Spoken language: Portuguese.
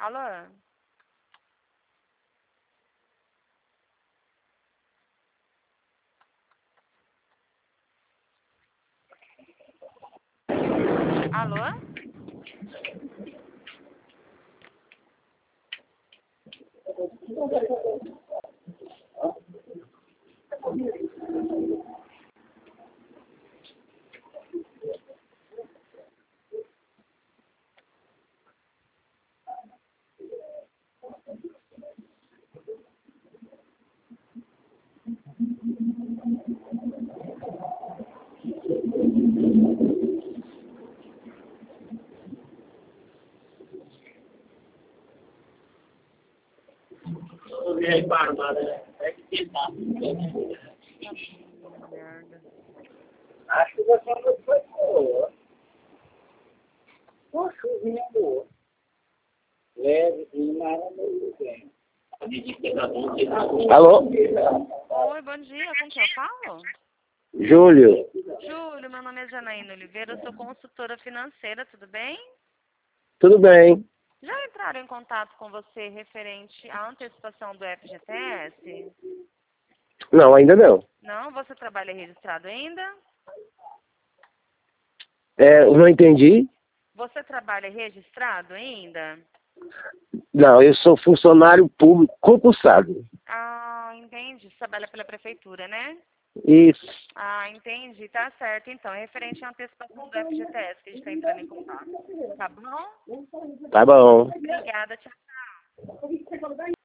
fala? Alô? Merda. Acho que você não foi boa. Uma chuvinha boa. Leve e maravilhoso. Alô? Oi, bom dia. Com quem eu falo? Júlio. Júlio, meu nome é Janaína Oliveira, eu sou consultora financeira, tudo bem? Tudo bem? Já entraram em contato com você referente à antecipação do FGTS? Não, ainda não. Não? Você trabalha registrado ainda? Eu não entendi. Você trabalha registrado ainda? Não, eu sou funcionário público concursado. Ah, entendi. Você trabalha pela prefeitura, né? Isso. Ah, entendi. Tá certo. Então, é referente à antecipação do FGTS que a gente está entrando em contato. Tá bom? Tá bom. Obrigada. Tchau.